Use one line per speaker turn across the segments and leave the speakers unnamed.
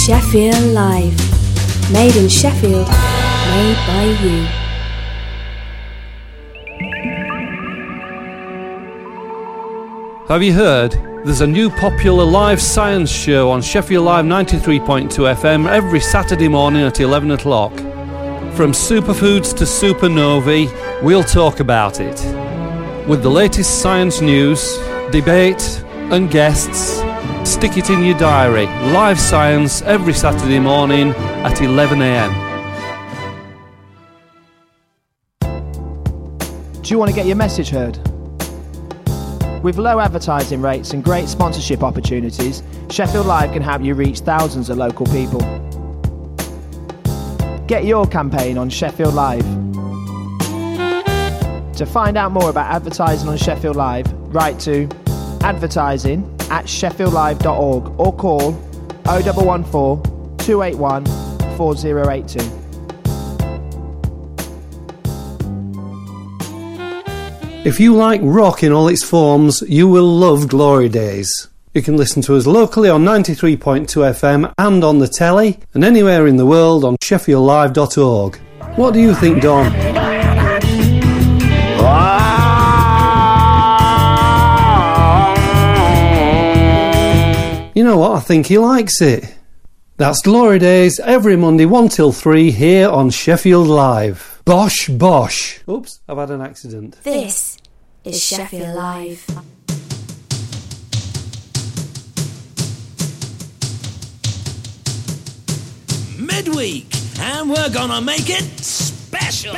Sheffield Live. Made in Sheffield, made by you.
Have you heard? There's a new popular live science show on Sheffield Live 93.2 FM every Saturday morning at 11 o'clock. From superfoods to supernovae, we'll talk about it. With the latest science news, debate and guests, stick it in your diary. Live science every Saturday morning at 11 a.m.
Do you want to get your message heard? With low advertising rates and great sponsorship opportunities, Sheffield Live can help you reach thousands of local people. Get your campaign on Sheffield Live. To find out more about advertising on Sheffield Live, write to advertising@sheffieldlive.org or call 0114 281 4082.
If you like rock in all its forms, you will love Glory Days. You can listen to us locally on 93.2 FM and on the telly, and anywhere in the world on sheffieldlive.org. What do you think, Don? You know what? I think he likes it. That's Glory Days every Monday 1 till 3 here on Sheffield Live. Bosh, bosh. Oops, I've had an accident.
This is Sheffield Live.
Midweek, and we're gonna make it special.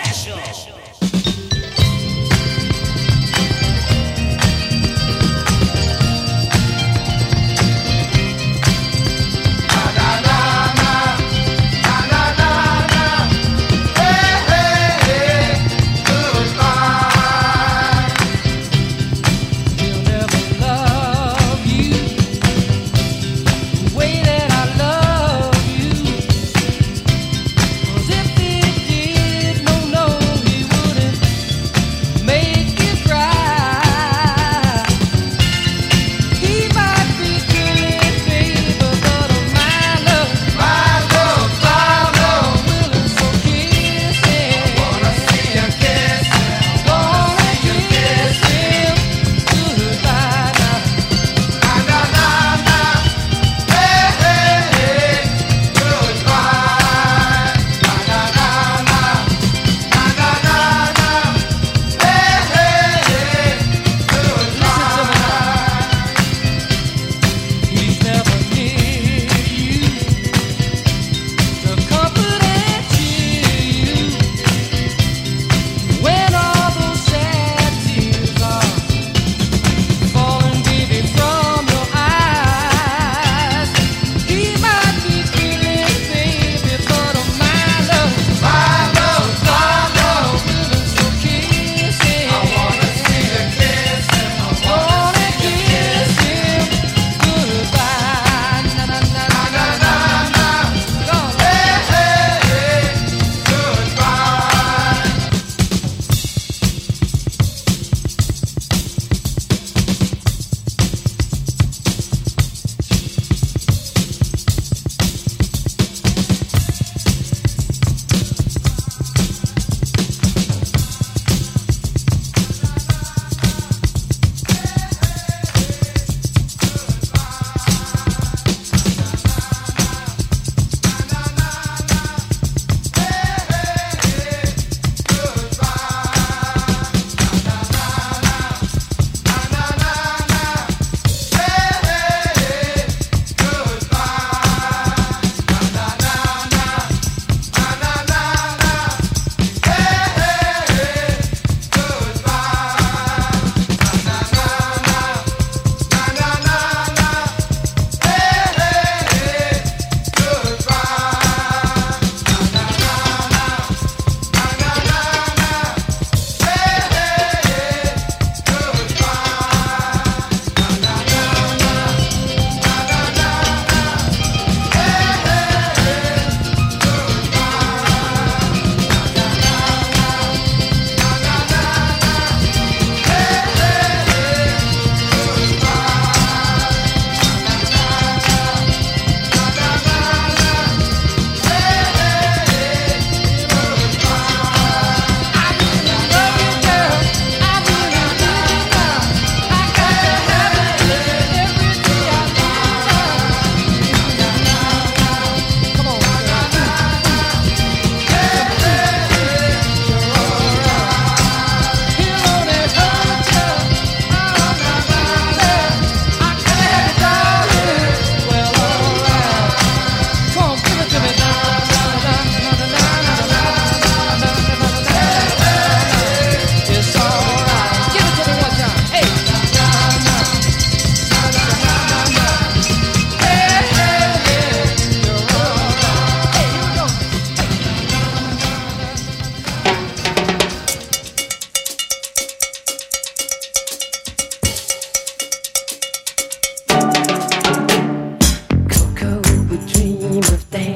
If it did, no, he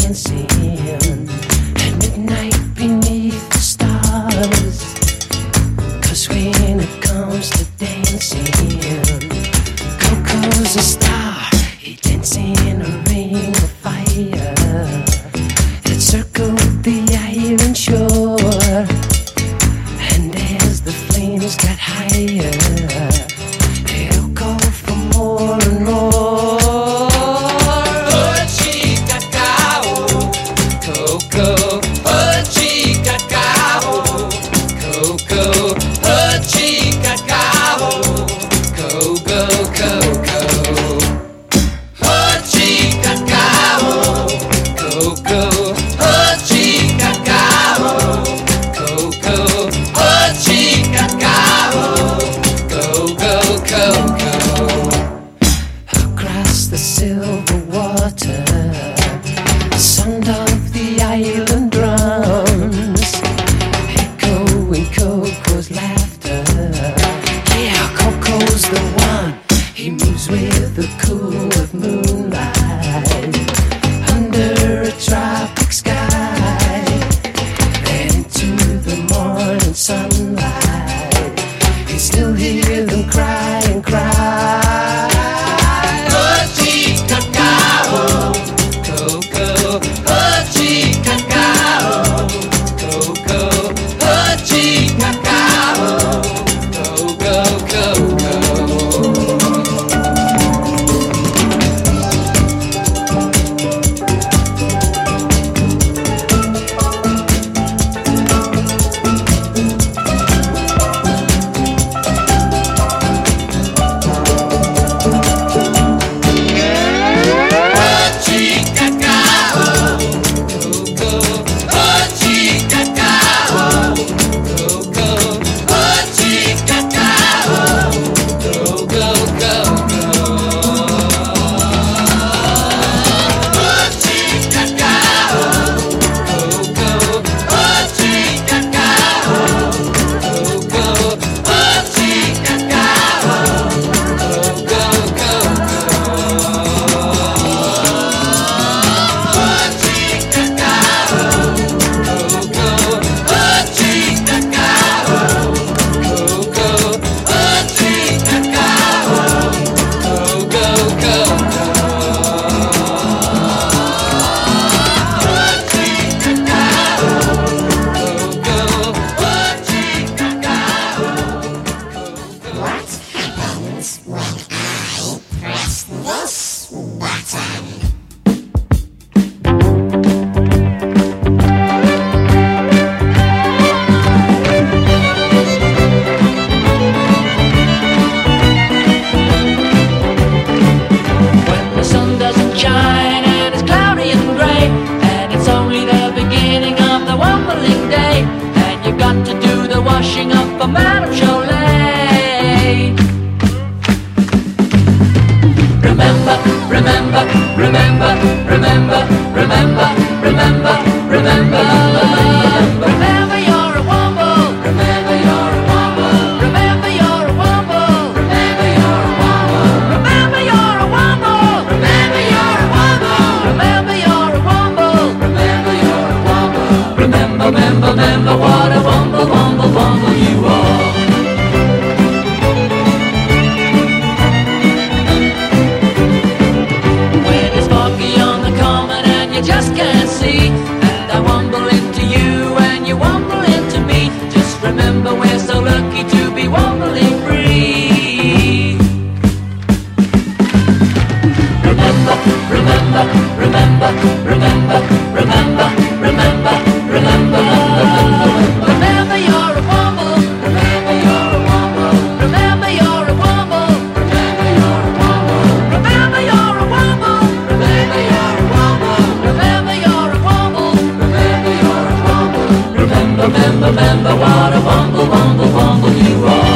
dancing at midnight beneath the stars. 'Cause when it comes to dancing, Coco's a star. He dances in a ring of fire that circled the island shore. And as the flames got higher, he'll call for more and more. Oh, chica cao, Coco. Oh, chica cao, Coco. Oh, chica cao, Coco, Coco. Oh, chica cao, Coco. Oh, chica cao, Coco. Oh, chica cao, Coco, Coco. Across the silver water, the sound of the island drums, echoing Coco's laughter. Yeah, Coco's the one. He moves with the cool of moonlight under a tropic sky. Then into the morning sunlight, you still hear them cry and cry. Oh, chica cao, Coco. Oh, chica cao, Coco. Oh, chica cao, Coco, Coco.
Remember what a womble, womble, womble you are. When it's foggy on the common and you just can't see, and I womble into you and you womble into me, just remember we're so lucky to be wombling free. Remember, remember, remember, remember, remember, remember, remember. Remember you're a womble. Remember you're a womble. Remember you're a womble. Remember you're a womble. Remember you're a womble. Remember you're a womble. Remember you're a womble. Remember you're a womble. Remember what a womble, womble, womble you are.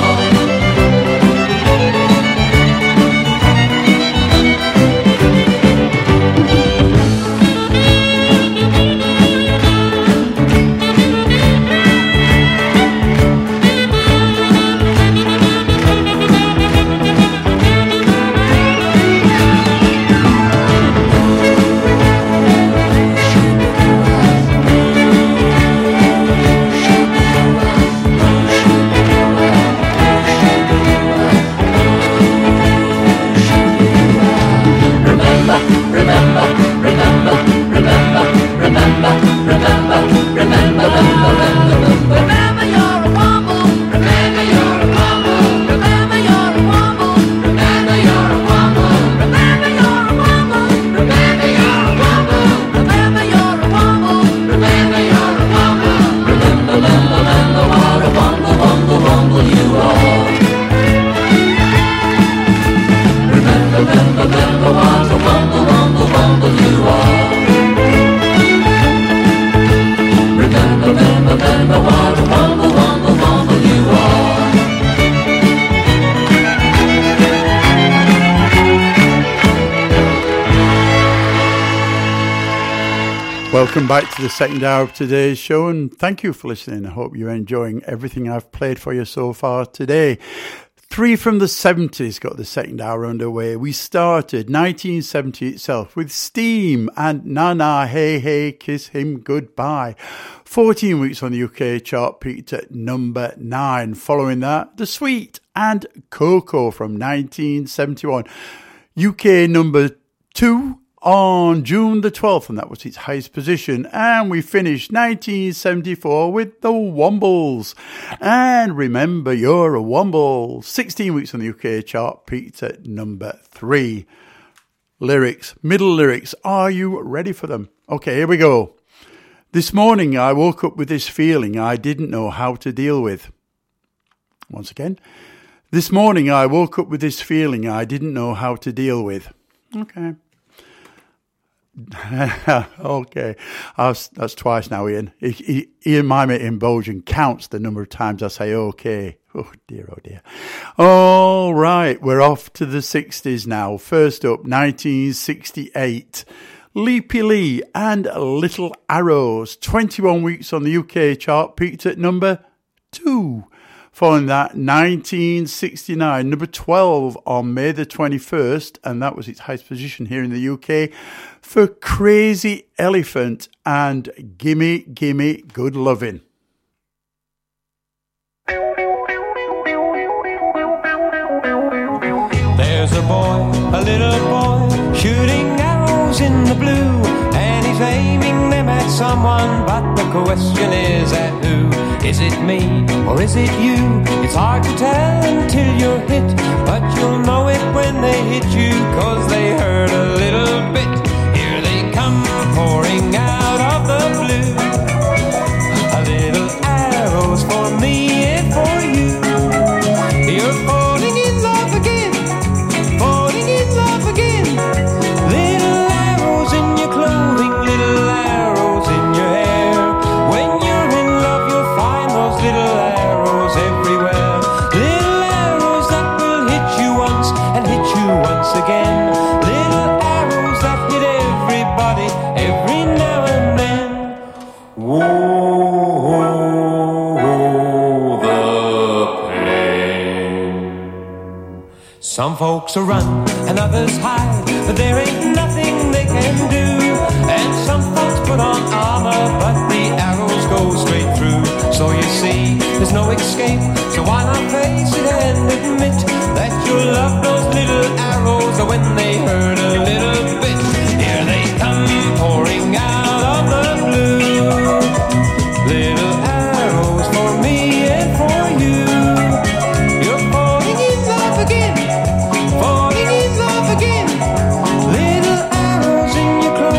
Welcome back to the second hour of today's show, and thank you for listening. I hope you're enjoying everything I've played for you so far today. 3 from the 70s got the second hour underway. We started 1970 itself with Steam and Na Na Hey Hey Kiss Him Goodbye. 14 weeks on the UK chart, peaked at number 9. Following that, The Sweet and Coco from 1971. UK number 2 on June the 12th, and that was its highest position. And we finished 1974 with the Wombles. And Remember You're a Womble. 16 weeks on the UK chart, peaked at number 3. Lyrics, middle lyrics. Are you ready for them? Okay, here we go. This morning I woke up with this feeling I didn't know how to deal with. Once again. This morning I woke up with this feeling I didn't know how to deal with. Okay. Okay, that's twice now, Ian. Ian, my mate in Belgium, counts the number of times I say okay. Oh dear, oh dear. All right, we're off to the 60s now. First up, 1968. Leapy Lee and Little Arrows. 21 weeks on the UK chart, peaked at number 2. Following that, 1969, number 12 on May the 21st, and that was its highest position here in the UK, for Crazy Elephant and Gimme Gimme Good Lovin'.
There's a boy, a little boy, shooting arrows in the blue, and he's aiming them at someone, but the question is at who? Is it me or is it you? It's hard to tell until you're hit, but you'll know it when they hit you, 'cause they hurt a little bit. Here they come pouring out of the blue, a little arrows for me and for you. You're falling in love again, falling in love again. Little arrows in your clothing, little arrows in your hair. When you're in love you'll find those little arrows everywhere. Little arrows that will hit you once and hit you once again. Little arrows that hit everybody every now and then. Whoa, the pain. Some folks will run and others hide, but there ain't nothing they can do. And some folks put on armor, but the arrows go straight through. So you see, there's no escape, so why not face it and admit that you love those little arrows when they hurt a little bit. Here they come pouring out of the blue, little arrows for me and for you. You're falling in love again, falling in love again. Little arrows in your clothes.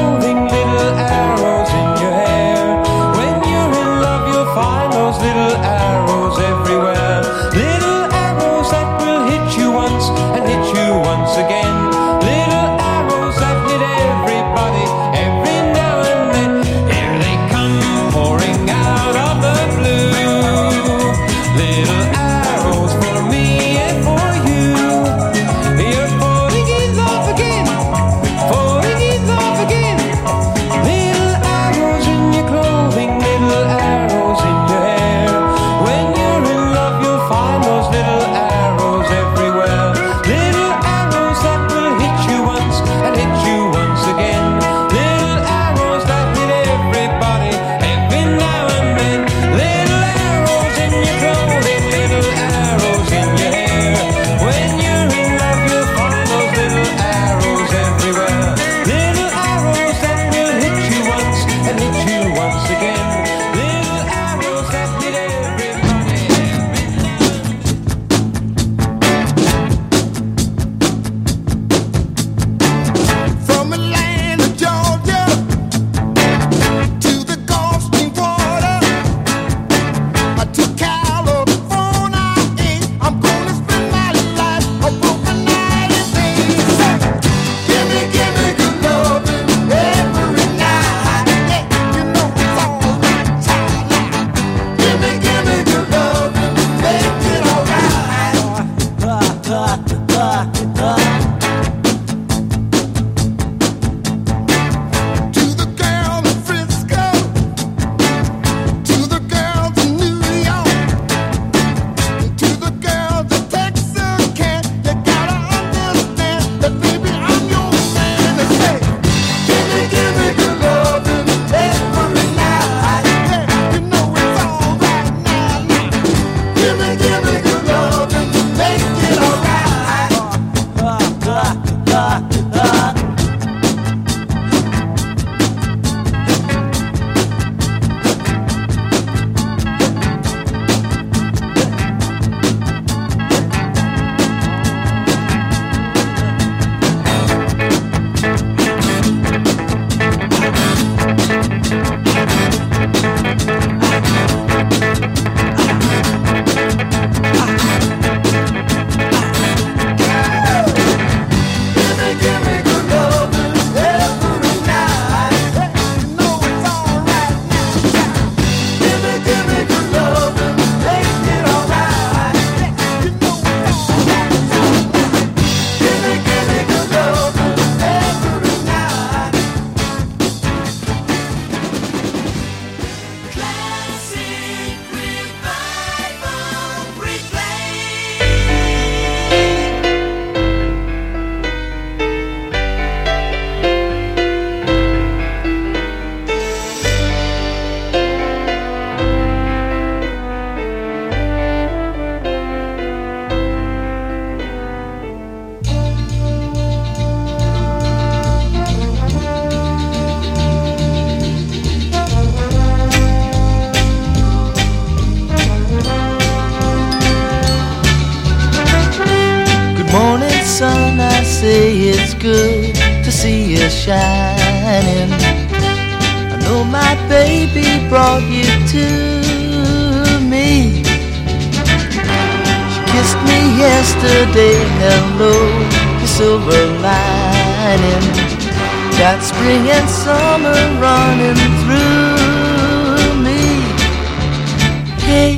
good to see you shining. I know my baby brought you to me. She kissed me yesterday, hello, the silver lining. Got spring and summer running through me. Hey,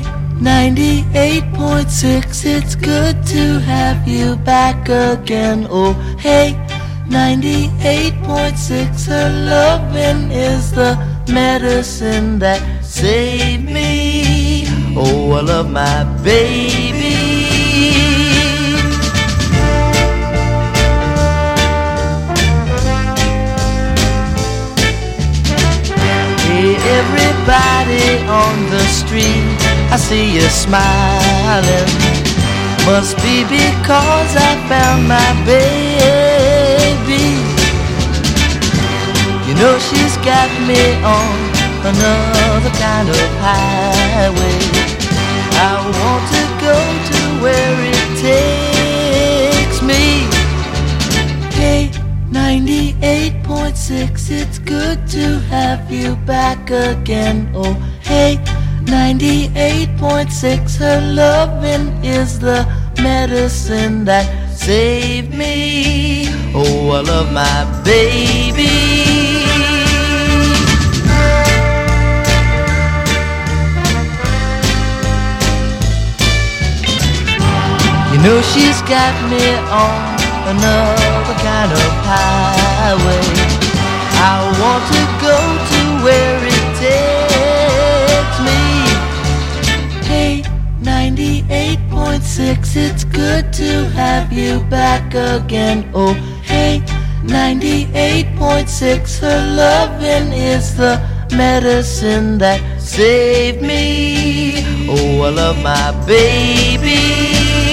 98.6, it's good to have you back again. Oh, hey, 98.6, her loving is the medicine that saved me. Oh, I love my baby. Everybody on the street, I see you smiling. Must be because I found my baby. You know she's got me on another kind of highway. I want to go to where it takes me. Hey, 98.6, it's good to have you back again. Oh, hey, 98.6, her loving is the medicine that saved me. Oh, I love my baby. You know she's got me on another kind of highway. I want to go to where it takes me. Hey, 98.6, it's good to have you back again. Oh, hey, 98.6, her loving is the medicine that saved me. Oh, I love my baby.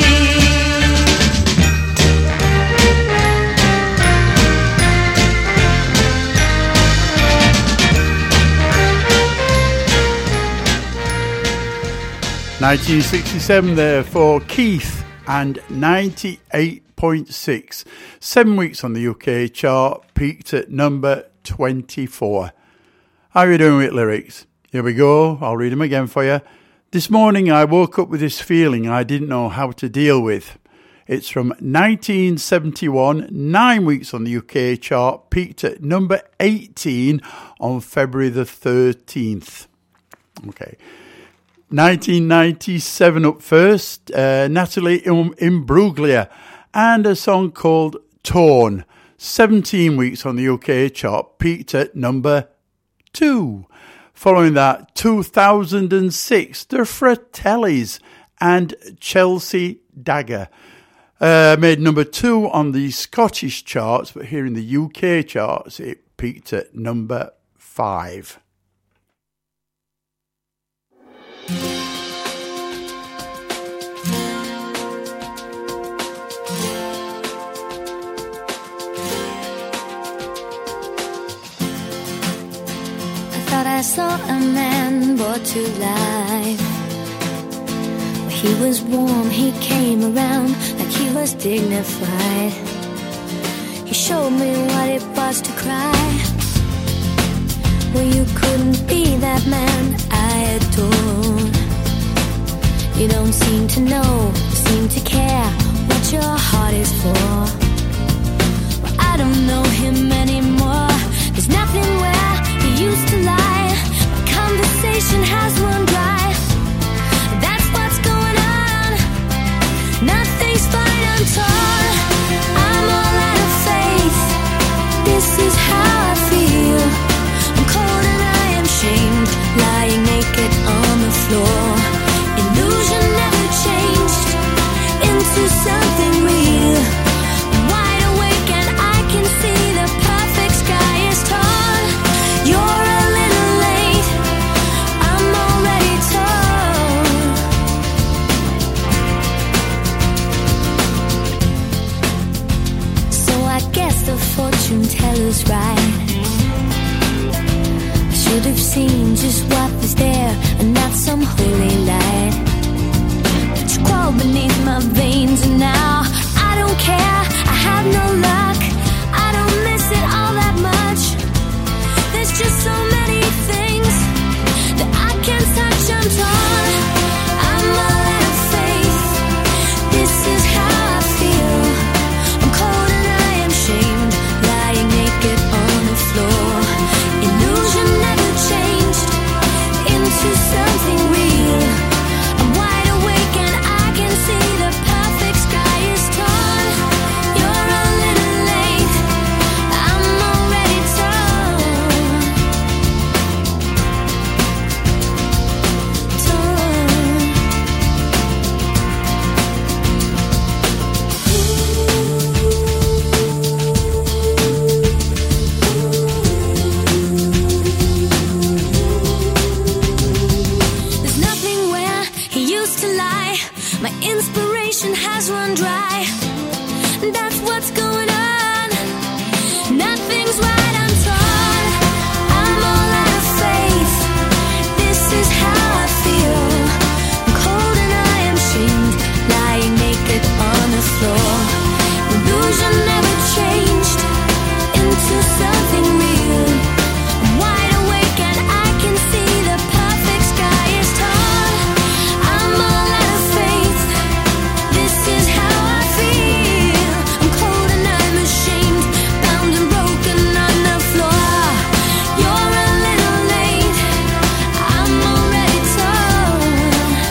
1967 there for Keith and 98.6. 7 weeks on the UK chart, peaked at number 24. How are you doing with lyrics? Here we go, I'll read them again for you. This morning I woke up with this feeling I didn't know how to deal with. It's from 1971, 9 weeks on the UK chart, peaked at number 18 on February the 13th. Okay. 1997 up first, Natalie Imbruglia, and a song called Torn. 17 weeks on the UK chart, peaked at number 2. Following that, 2006, The Fratellis and Chelsea Dagger. Made number 2 on the Scottish charts, but here in the UK charts, it peaked at number 5.
I saw a man brought to life. He was warm, he came around like he was dignified. He showed me what it was to cry. Well, you couldn't be that man I adore. You don't seem to know, seem to care what your heart is for. Well, I don't know him anymore. There's nothing where he used to lie. My conversation has run dry. That's what's going on. Nothing's fine, I'm torn. I'm all out of faith. This is how I feel. I'm cold and I am shamed, lying naked on the floor. Illusion never changed into something real. I'm wide awake and I can see the perfect sky is tall. You're a little late, I'm already told. So I guess the fortune teller's right. I should have seen just what was there and not some holy light. But you crawl beneath my veins and now I don't care, I have no luck. just so many things that I can't touch. I'm torn. I'm all out of faith. This is how I feel. I'm cold and I am shamed, lying naked on the floor. Illusion never changed into something real. I'm wide awake and I can see the perfect sky is torn. You're a little late. I'm already torn. There's nothing where he used to lie. My inspiration has run dry. That's what's going on. Nothing's right, I'm torn. I'm all out of faith. This is how I feel. I'm cold and I am shamed, lying naked on the floor. Illusion never changed into something real. I'm wide awake and I can see the perfect sky is torn. I'm all out of faith. This is how I feel. I'm cold and I'm ashamed, bound and broken on the floor. You're a little late. I'm already torn.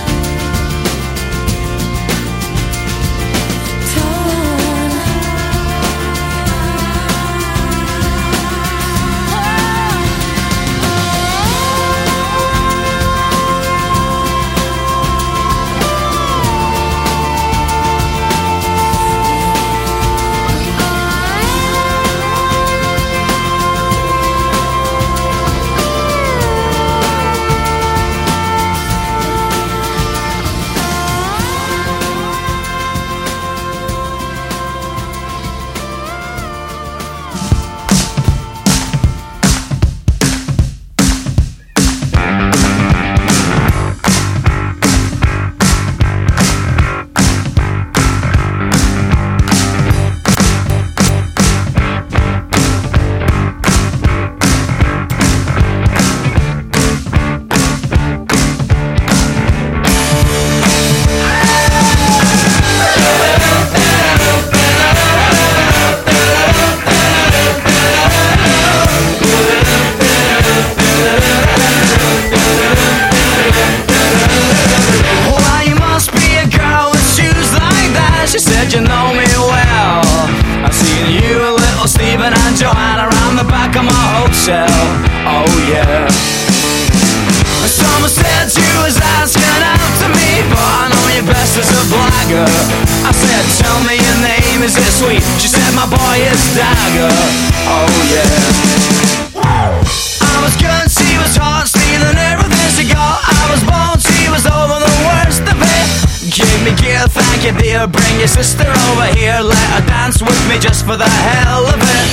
Well, you must be a girl with shoes like that. She said you know me well. I've seen you and little Stephen and Joanna around the back of my hotel. Oh yeah. Someone said you was asking after me, but I know you best as a blagger. I said, tell me your name, is it sweet? She said, my boy is Dagger. Oh yeah. I was good, she was hot, stealing everything she got. I was bold, she was over the worst of it. Give me gear, thank you dear. Bring your sister over here, let her dance with me just for the hell of it.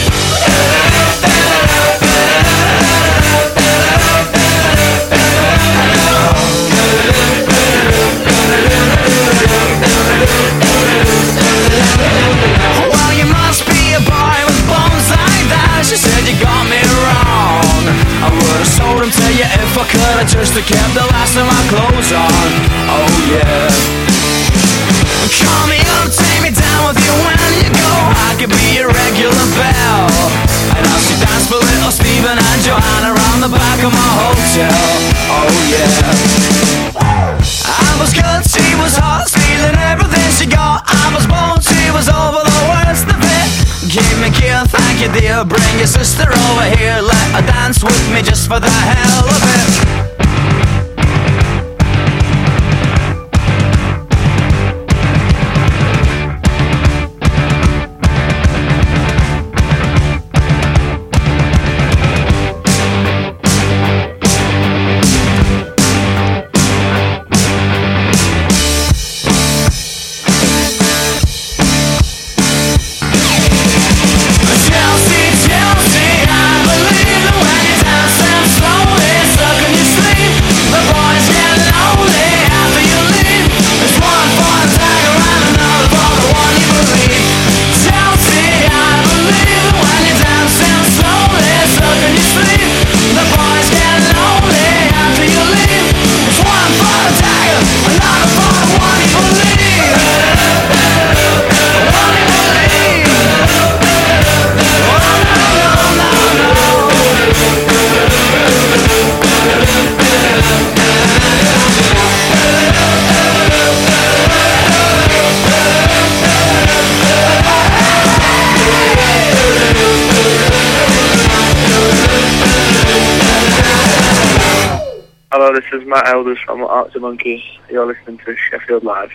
Well, you must be a boy with bones like that. She said you got me wrong. I would've sold him to you if I could've just kept the last of my clothes on. Oh yeah. Call me up, take me down with you when you go. I could be your regular belle. And I'll see dance for little Stephen and Joanna around the back of my hotel. Oh yeah. I was good, she was hot, stealing everything she got. I was bold, she was over the worst of it. Give me gear, thank you dear. Bring your sister over here, let her dance with me just for the hell of it. Chelsea, I believe that when you dance and slowly, so
Hello, this is Matt Elders from Arctic Monkeys. You're listening to Sheffield Live.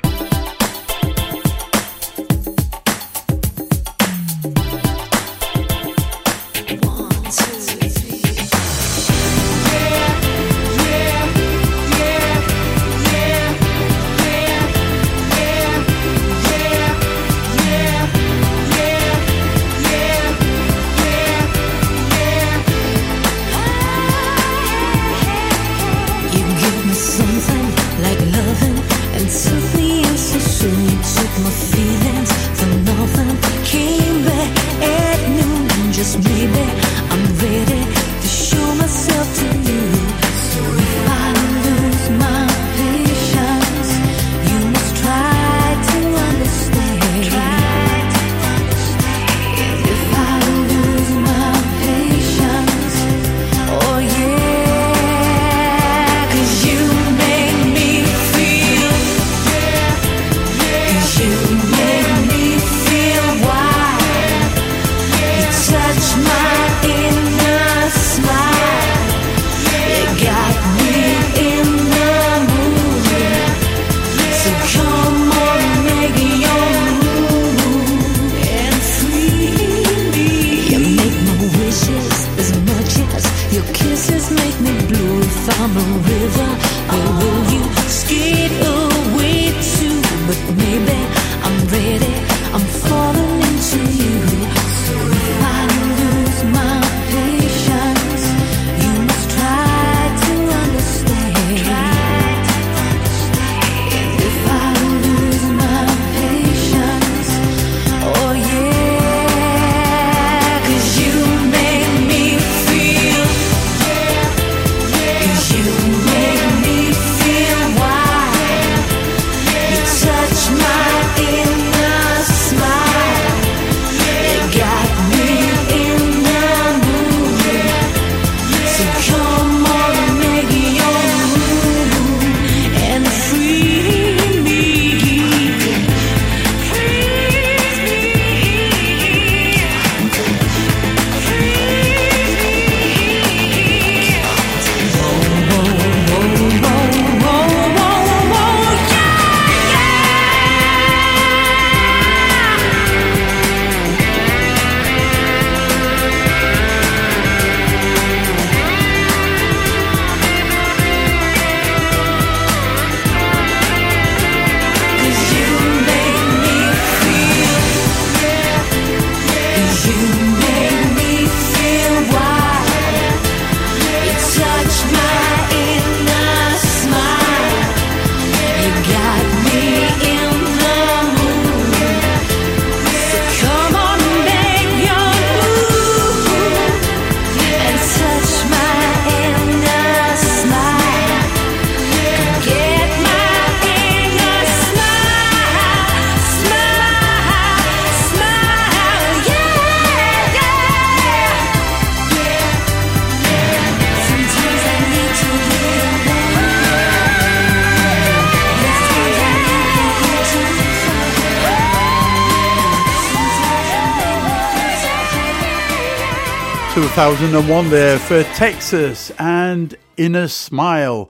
...2001 there for Texas and Inner Smile.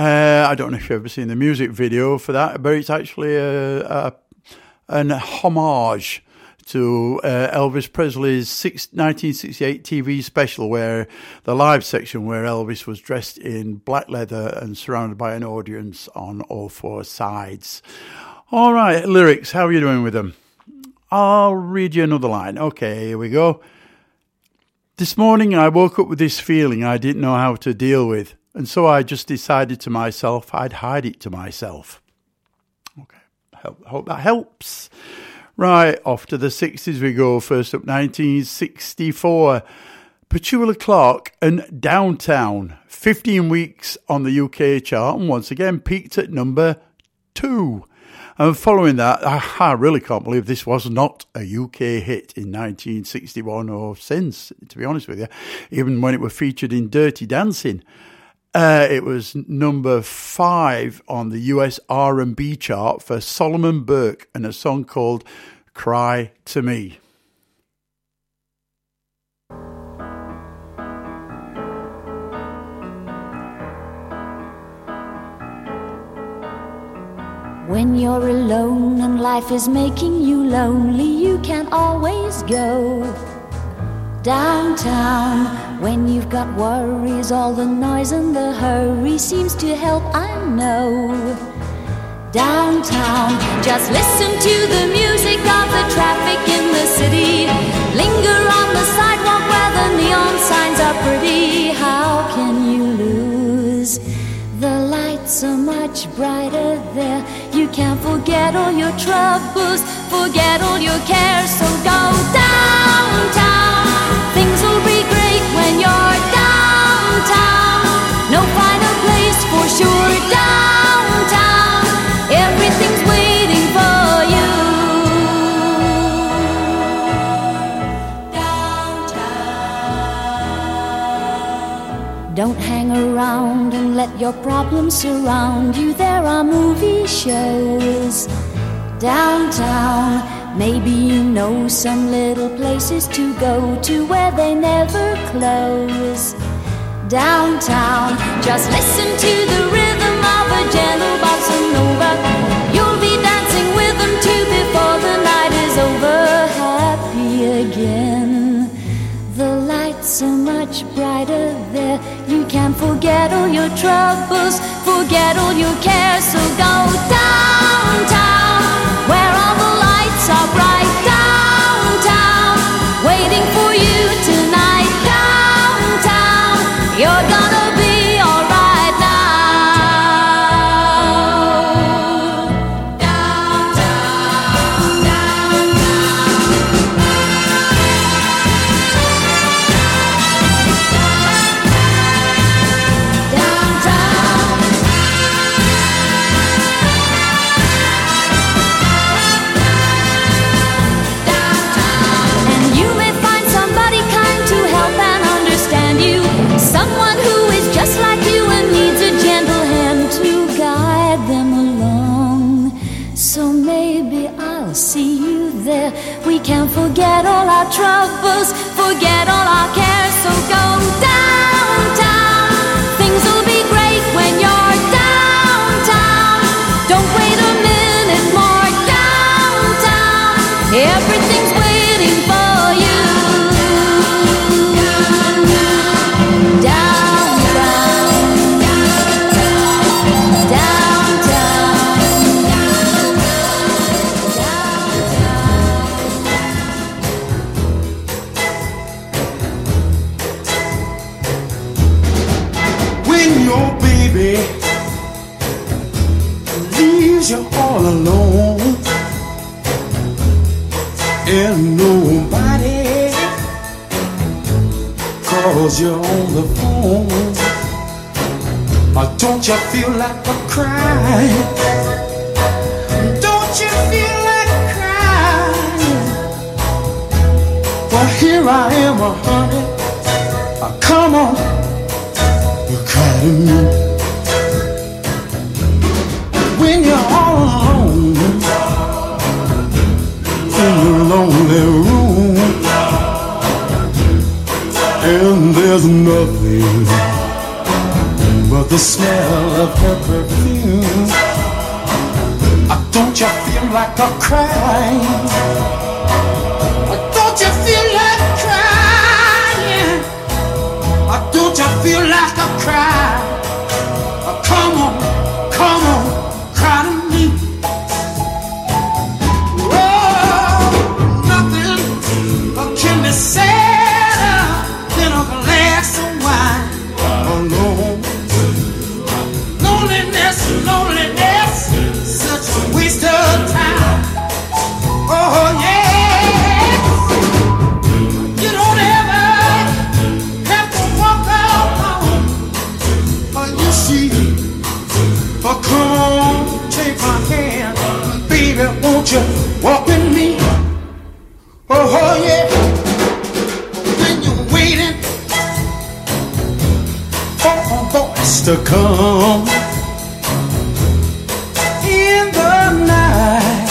I don't know if you've ever seen the music video for that, but it's actually an homage to Elvis Presley's 1968 TV special, where the live section where Elvis was dressed in black leather and surrounded by an audience on all four sides. All right, lyrics, how are you doing with them? I'll read you another line. Okay, here we go. This morning I woke up with this feeling I didn't know how to deal with, and so I just decided to myself I'd hide it to myself. Okay, hope that helps. Right, off to the 60s we go. First up, 1964. Petula Clark and Downtown. 15 weeks on the UK chart, and once again peaked at number 2. And following that, I really can't believe this was not a UK hit in 1961 or since, to be honest with you, even when it was featured in Dirty Dancing. It was number 5 on the US R&B chart for Solomon Burke and a song called Cry to Me.
When you're alone and life is making you lonely, you can always go downtown. When you've got worries, all the noise and the hurry seems to help, I know. Downtown, just listen to the music of the traffic in the city. Linger on the sidewalk where the neon signs are pretty. How can you lose? The lights are much brighter there. You can't forget all your troubles, forget all your cares. So go downtown. Things will be great when you're downtown. No finer place for sure. Downtown, everything's waiting for you. Downtown. Don't hang around and let your problems surround you. There are movie shows downtown. Maybe you know some little places to go to where they never close. Downtown, just listen to the rhythm of a gentle bossa nova. You'll be dancing with them too before the night is over. Happy again. The lights are much brighter there. You can't forget all your troubles, forget all your cares. So go downtown, where all the lights are bright. Downtown, waiting for you tonight. Downtown, you're gonna be alright now. Downtown, and you may find somebody kind to help and understand you. Someone who is just like you and needs a gentle hand to guide them along. So maybe I'll see you there. We can't forget all our troubles, forget all our cares. So go downtown. Things will be great when you're downtown. Don't wait a minute more. Downtown, everything's waiting for you.
When your baby leaves you all alone and nobody calls you on the phone, don't you feel like a crying? Don't you feel like crying? Well, here I am, honey. Come on, you cry to me. When you're all alone in your lonely room, and there's nothing but the smell of her perfume, don't you feel like a crying? Don't you feel like crying? Don't you feel like a cry? Come on, cry to me. Oh, nothing can be sadder than a glass of wine alone. Loneliness, such a waste of time. Oh yeah, you don't ever have to walk out alone. You see, come on, take my hand, baby, won't you walk with me? Oh yeah, when you're waiting for a voice to come in the night,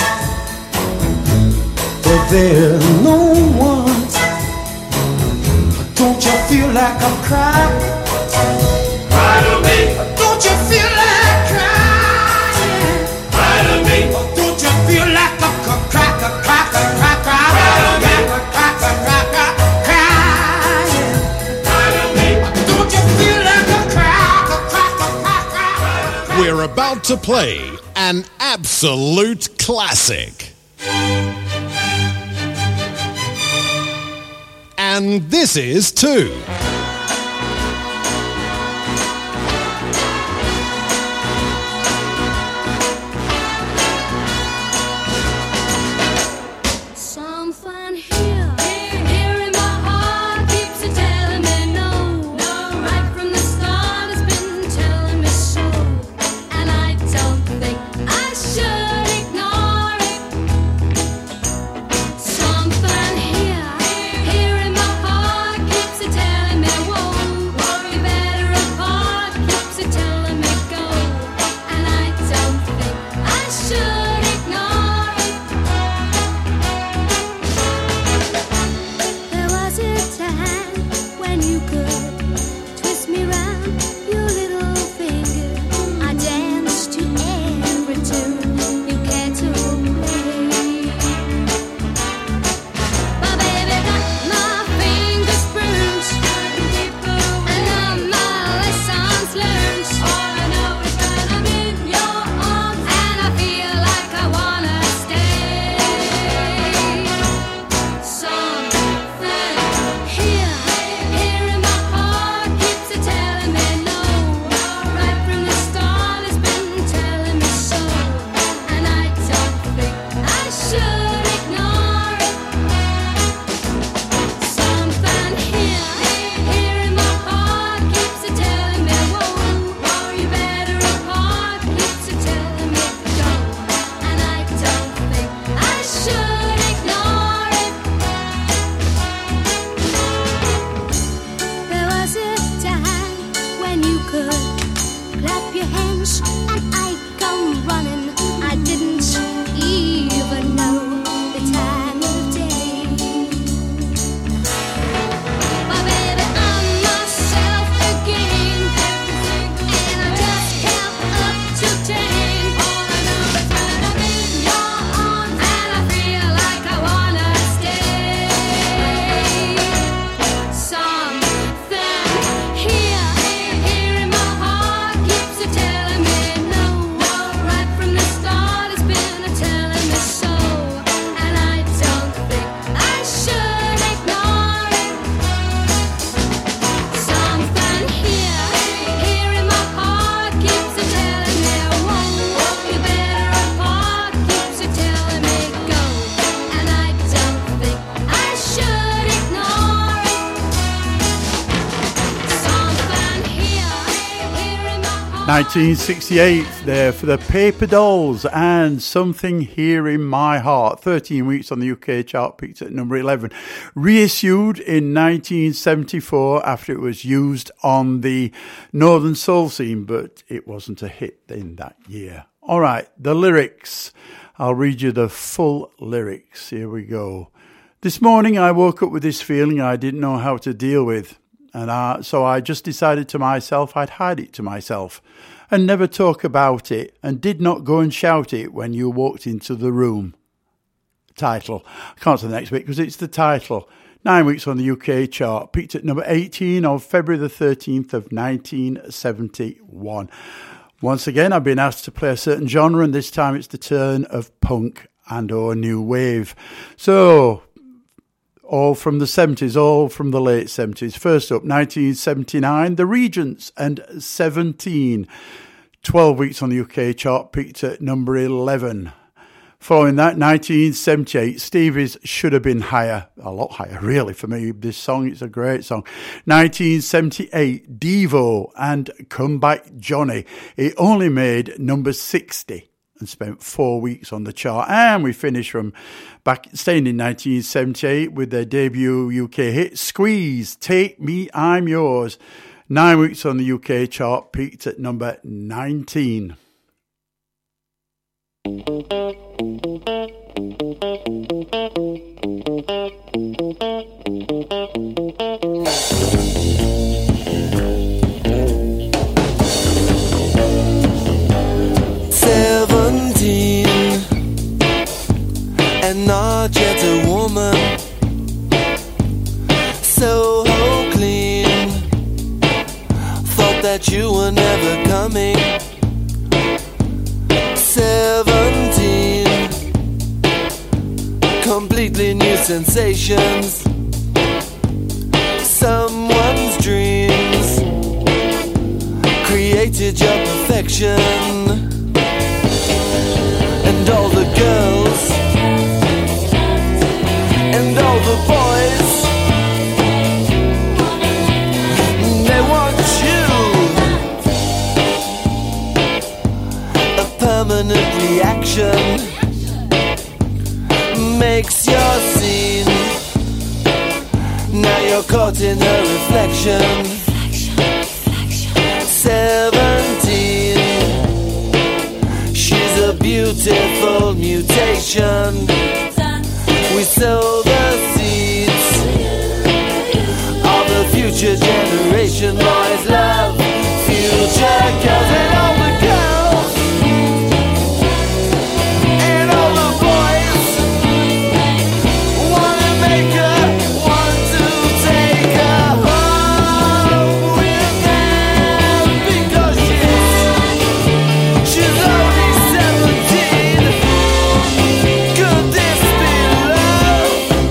but there's no one. Don't you feel like I'm crying? Cry to me. Don't you feel like crying? Cry to me.
about to play an absolute classic. And this is too.
...1968 there for the Paper Dolls and Something Here in My Heart. 13 weeks on the UK chart, peaked at number 11. Reissued in 1974 after it was used on the Northern Soul scene, but it wasn't a hit in that year. All right, the lyrics. I'll read you the full lyrics. Here we go. This morning I woke up with this feeling I didn't know how to deal with. And so I just decided to myself I'd hide it to myself and never talk about it, and did not go and shout it when you walked into the room. Title. I can't say the next bit because it's the title. 9 weeks on the UK chart. Peaked at number 18 on February the 13th of 1971. Once again, I've been asked to play a certain genre, and this time it's the turn of punk and or new wave. So... all from the 70s, all from the late 70s. First up, 1979, The Regents and 17. 12 weeks on the UK chart, peaked at number 11. Following that, 1978, Stevie's Should Have Been Higher. A lot higher, really, for me. This song, it's a great song. 1978, Devo and Come Back Johnny. It only made number 60. And spent 4 weeks on the chart. And we finished from back, staying in 1978 with their debut UK hit, Squeeze, Take Me, I'm Yours. 9 weeks on the UK chart, peaked at number 19.
And not yet a woman, so clean. Thought that you were never coming. completely new sensations. Someone's dreams created your perfection. And all the girls and all the boys, they want you. A permanent reaction makes your scene. Now you're caught in her reflection. 17, she's a beautiful mutation. We sow the seeds of the future generation. Boys love future girls, and all the girls and all the boys wanna make her, want to take her home with them, because she's only 17. Could this be love?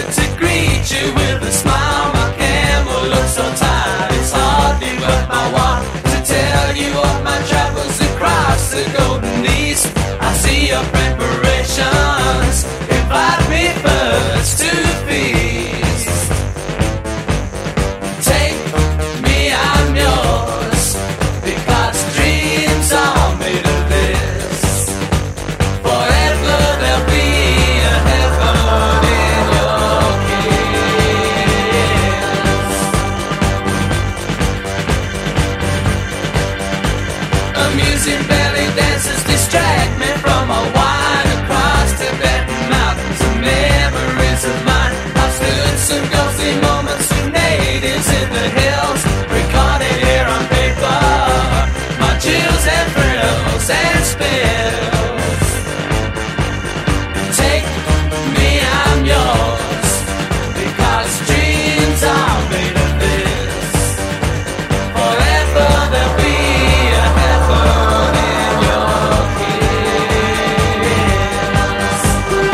wanted to greet you with a smile. My camel looks so tired, it's hardly worth my while to tell you of my travels across the Golden East. I see your preparations, invite me first to feast. Take me, I'm yours, because dreams are made of this. Forever there'll be a heaven in your kiss. Amusing belly dances distract me from a wine across Tibetan mountains and memories of mine. I've stood some ghostly moments with natives in the hills, recorded here on paper, my chills and thrills and spills. Take me, I'm yours, because dreams are made of this. Forever there'll be a heaven in your kiss.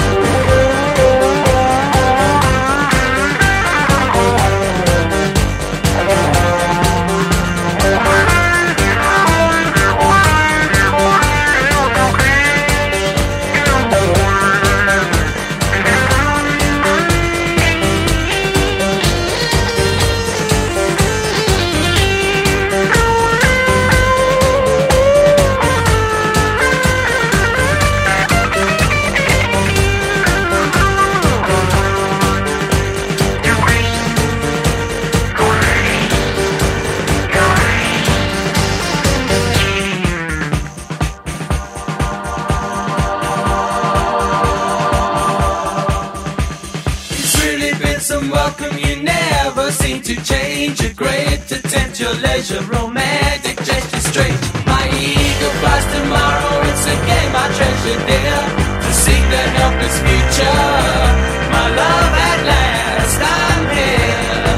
It's really been some welcome, you never seem to change. A great to tempt your leisure, romantic gesture straight. My ego flies tomorrow, it's a game I treasure dear, to seek the helpless future. My love at last, I'm here.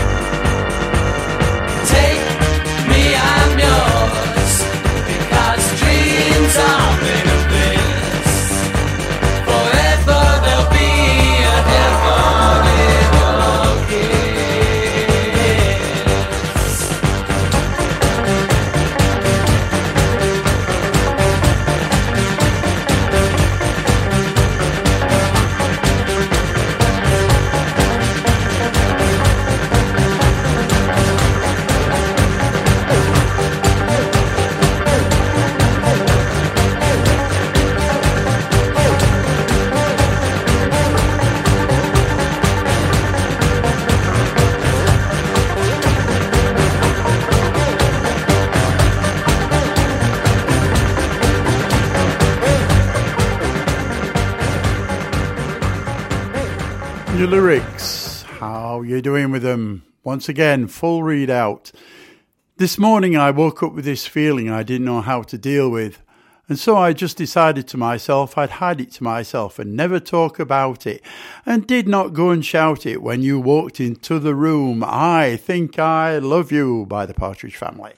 Take me, I'm yours, because dreams are made of this. Forever there'll be a heaven in your kiss.
Your lyrics, how you doing with them? Once again, full readout. This morning I woke up with this feeling I didn't know how to deal with, and so I just decided to myself I'd hide it to myself and never talk about it, and did not go and shout it when you walked into the room. I Think I Love You by the Partridge Family.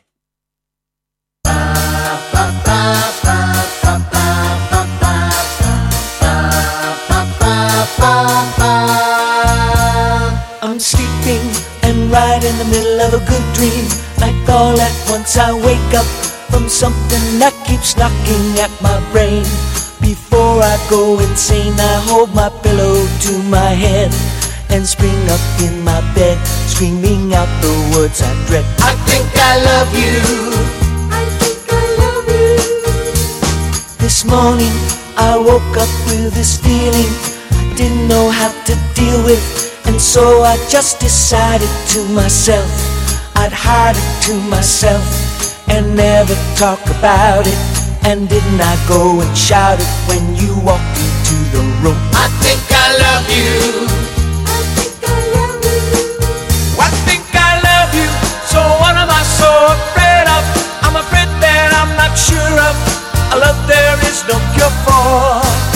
I'm sleeping and right in the middle of a good dream. Like all at once I wake up from something that keeps knocking at my brain. Before I go insane, I hold my pillow to my head and spring up in my bed, screaming out the words I dread. I think I love you. I think I love you. This morning I woke up with this feeling I didn't know how to deal with, and so I just decided to myself I'd hide it to myself and never talk about it. And didn't I go and shout it when you walked into the room? I think I love you. I think I love you. I think I love you. So what am I so afraid of? I'm afraid that I'm not sure of a love there is no cure for.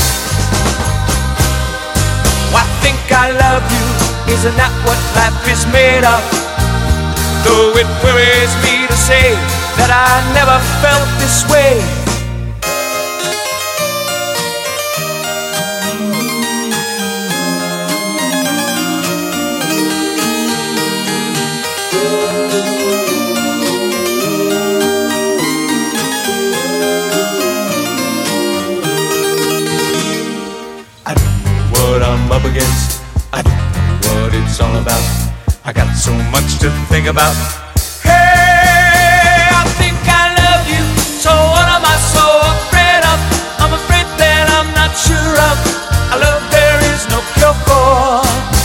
I think I love you. Isn't that what life is made of? Though it worries me to say that I never felt this way.
it's all about. I got so much to think about. Hey, I think I love you, so what am I so afraid of? I'm afraid that I'm not sure of a love there is no cure for.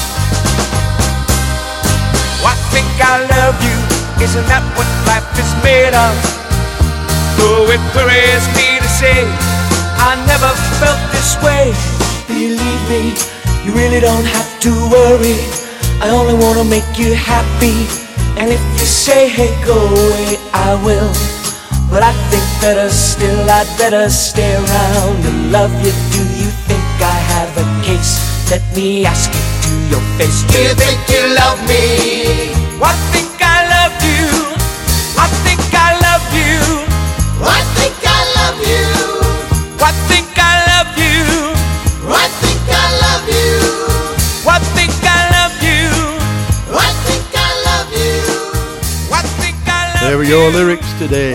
I think I love you, isn't that what life is made of? Though it worries me to say I never felt this way.
Believe me, you really don't have to worry. I only wanna make you happy. And if you say, hey, go away, I will. But I think better still, I'd better stay around and love you. Do you think I have a case? Let me ask you to your face. Do you think you love me?
I think I love you. I think I love you.
I think I love you.
I think I love you.
I think I love you.
I think I love you.
I think I love you.
I think I love you.
There were your lyrics today.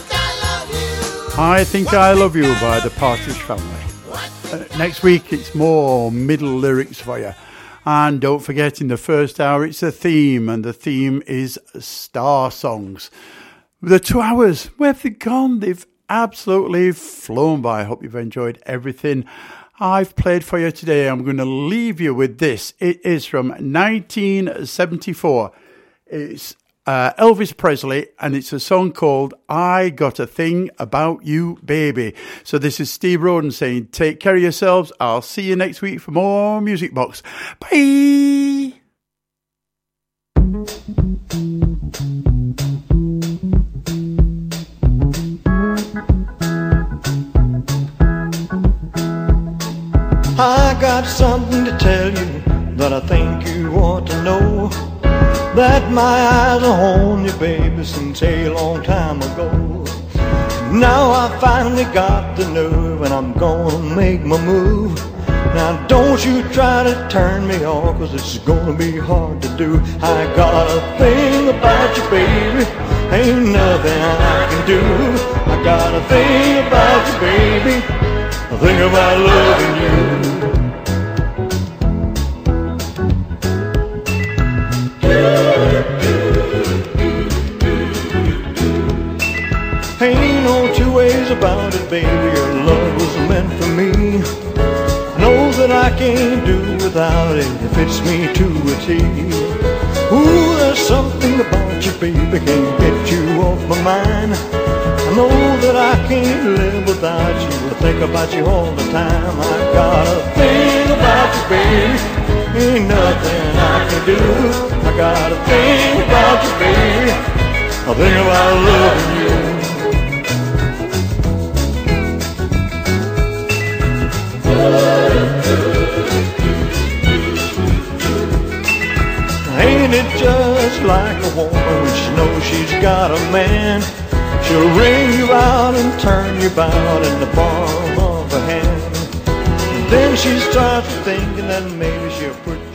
I Think I Love You by the Partridge Family. Next week it's more middle lyrics for you. And don't forget, in the first hour it's a theme, and the theme is Star Songs. The 2 hours, where have they gone? They've absolutely flown by. I hope you've enjoyed everything I've played for you today. I'm going to leave you with this. It is from 1974. It's Elvis Presley, and it's a song called I Got a Thing About You, Baby. So this is Steve Roden saying, take care of yourselves. I'll see you next week for more Music Box. Bye!
I got something to tell you that I think you ought to know. That my eyes are on you, baby, since a long time ago. Now I finally got the nerve and I'm gonna make my move. Now don't you try to turn me off, cause it's gonna be hard to do. I got a thing about you, baby, ain't nothing I can do. I got a thing about you, baby, a thing about loving you. Ain't no two ways about it, baby, your love was meant for me. Know that I can't do without it, it fits me to a T. Ooh, there's something about you, baby, can't get you off my mind. I know that I can't live without you, I think about you all the time. I got a thing about you, baby, ain't nothing I can do. I got a thing about you, baby, a thing about loving you. Ain't it just like a woman when she knows she's got a man? She'll ring you out and turn you about in the palm of her hand. And then she starts thinking that maybe she'll put